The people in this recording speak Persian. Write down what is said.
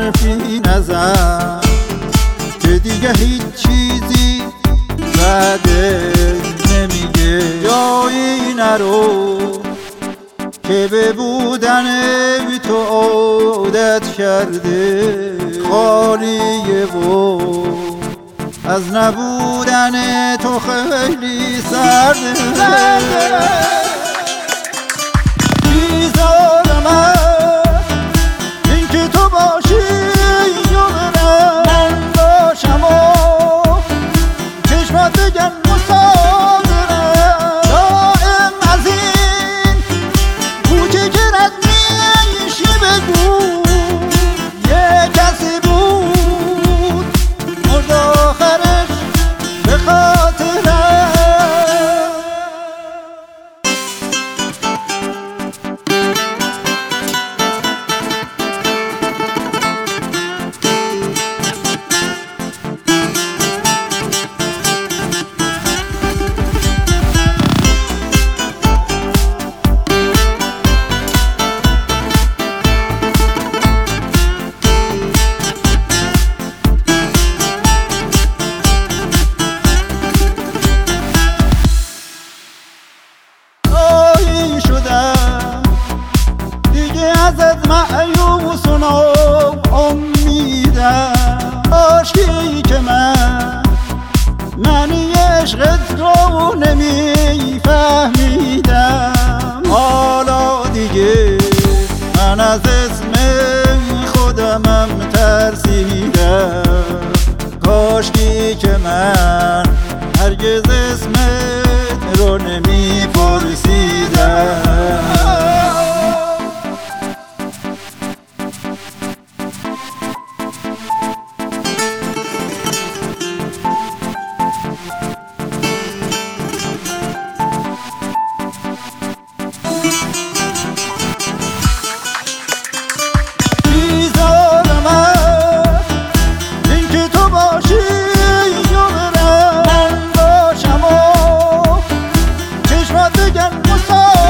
حرفی نزن که دیگه هیچ چیزی بعدش نمیگه. جایی نرو که به بودن بی تو عادت کرده، خالیه و از نبودن تو خیلی سرده. بیزارم از این که تو باشی یا من باشم و چشمات بگن مسافرم. دائم از این کوچه که رد میشی بگو یه کسی بود مرد آخرش به خاطرم. ازت مایوس و امیدم، عاشقی که من عشقت رو نمیفهمیدم. حالا دیگه من از اسم خودمم ترسیدم. کاشکی که من هرگز اسمت رو نمیپرسیدم. So